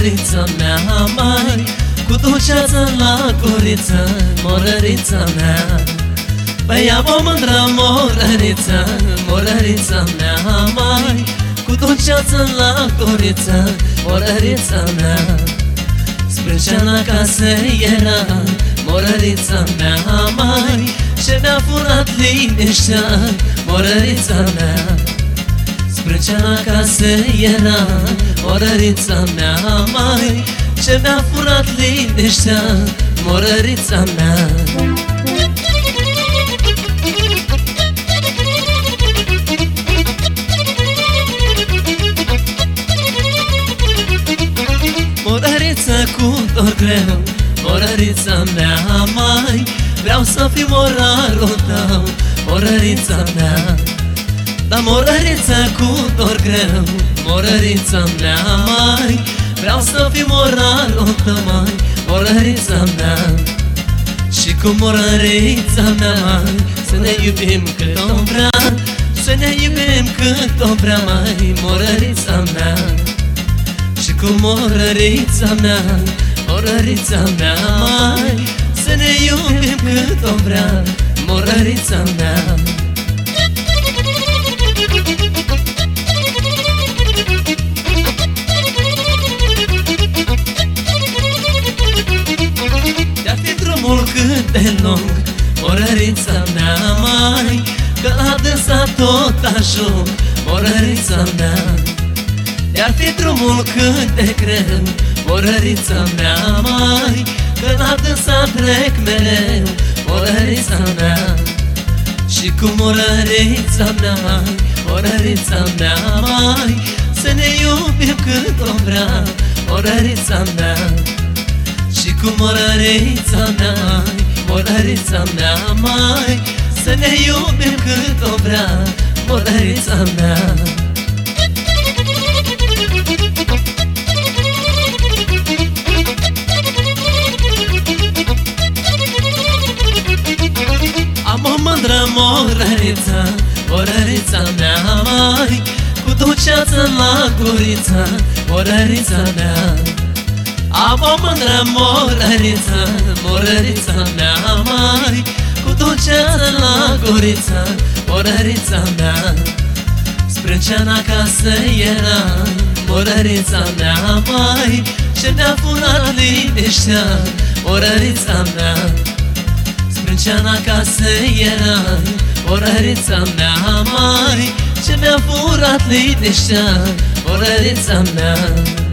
morărița mea, mai cu dulceață la guriță, morărița mea. Păi ia o mândră morăriță, morărița mea, mai cu dulceață la guriță, morărița mea. Sprânceana acasă era morărița mea, mai ce mi-a furat liniștea, morărița mea. Sprânceana acasă era morărița mea, mai ce mi-a furat liniștea, morărița mea. Morăriță cu dor greu, morărița mea, mai vreau să fiu morarul tău, morărița mea. Dar morăriță cu dor greu, morărița mea, mai vreau să fiu morarul tău, mai morărița mea. Și cu morărița mea, mai să ne iubim cât o vrea, să ne iubim cât o vrea, mai morărița mea. Și cu morărița mea, morărița mea, mai să ne iubim cât o vrea, morărița mea. De-ar fi drumul cât de lung, morărița mea, mai că la dânsa tot ajung, morărița mea. De-ar fi drumul cât de greu, morărița mea, mai că la dânsa trec mereu, morărița mea. Și cu morărița mea, mai morărița mea, mai să ne iubim cât o vrea, morărița mea. Și cu morărița mea, mai morărița mea, mai să ne iubim cât o vrea, morărița mea. Am o mândră morăriță, morărița mea, mai cu dulceață la guriță, morărița mea. Am o mândră morăriță, morărița mea, mai cu dulceață la guriță, morărița mea. Sprânceana acasă era morărița mea, mai ce mi-a furat liniștea, morărița mea. Sprânceana acasă era morărița mea, mai ce mi-a furat liniștea, morărița mea.